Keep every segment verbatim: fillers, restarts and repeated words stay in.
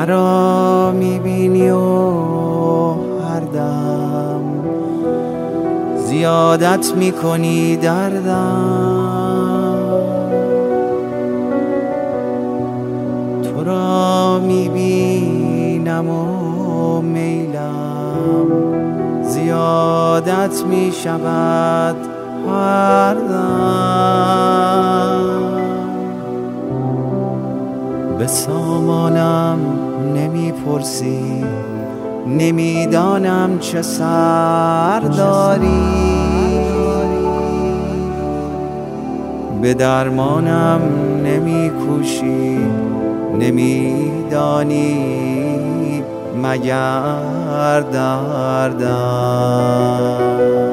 مرا میبینی و هر دم زیادت میکنی دردم، تو را میبینم و میلم زیادت میشود هر دم. به سامانم نمیپرسی، نمیدانم چه سر داری، به درمانم نمیکوشی، نمیدانی مگر دردم.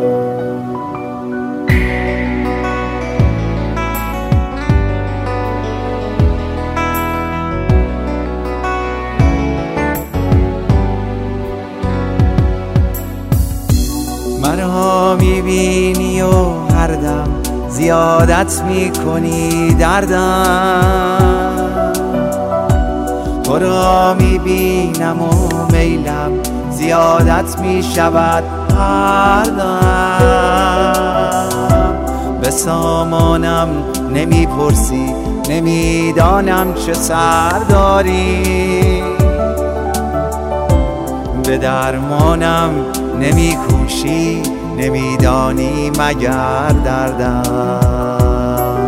مرا میبینی و هر دم زیادت میکنی دردم، تو را میبینم و میلم زیادت میشود هر دم. به سامانم نمیپرسی، نمیدانم چه سر داری، به درمانم نمیکوشی، نمیدانی مگر دردم،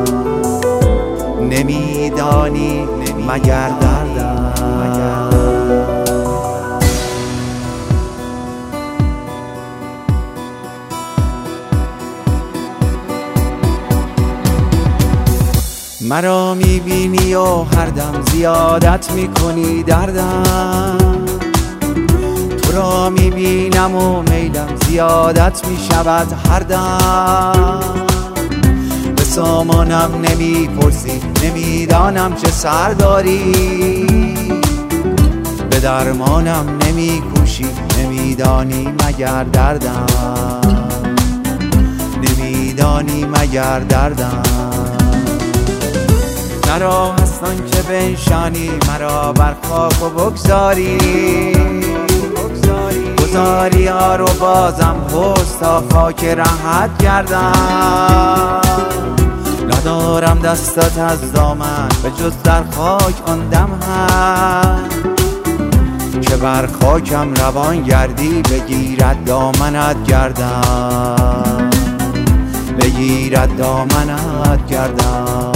نمیدانی مگر دردم. مرا میبینی و هر دم زیادت میکنی دردم، تو را میبینم و میلم زیادت میشود هر دم. به سامانم نمیپرسی، نمیدانم چه سر داری، به درمانم نمیکوشی، نمیدانی مگر دردم، نمیدانی مگر دردم. مرا هستان که بنشانی، مرا بر خاک و بگذاری، گذاری ها رو بازم پشت تا خاک راحت گردم. ندارم دستت از دامن به جز در خاک آن دم هم، که بر خاکم روان گردی بگیرد دامنت گردم، بگیرد دامنت گردم.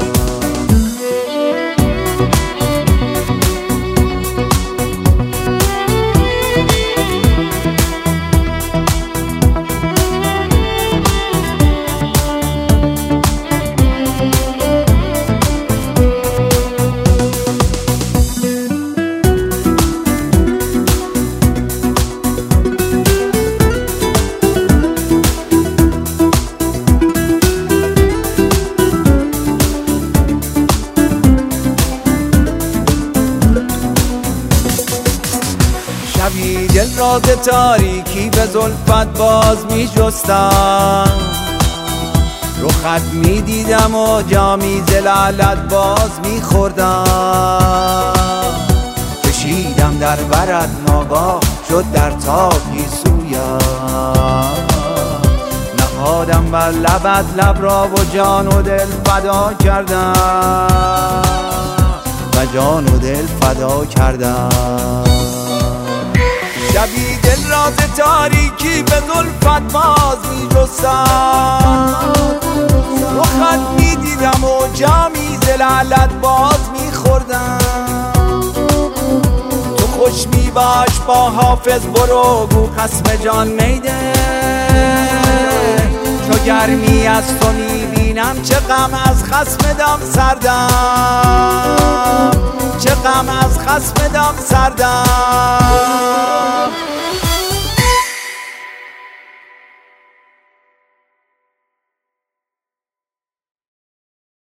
شبی دل را ز تاریکی به زلفت باز می جستم، رخت می دیدم و جامی ز لعلت باز می خوردم. کشیدم در برت ناگاه شد در تاکی سویم، نهادم بر لبت لب را و جان و دل فدا کردم، و جان و دل فدا کردم. شبی دل را ز تاریکی به زلفت باز می جستم، رخت می دیدم و جامی ز لعلت باز می خوردم. تو خوش می باش با حافظ برو گو خصم جان میده، چو گرمی از تو می بینم چه غم از خصم دم سردم، چه غم از خصم دم سردم.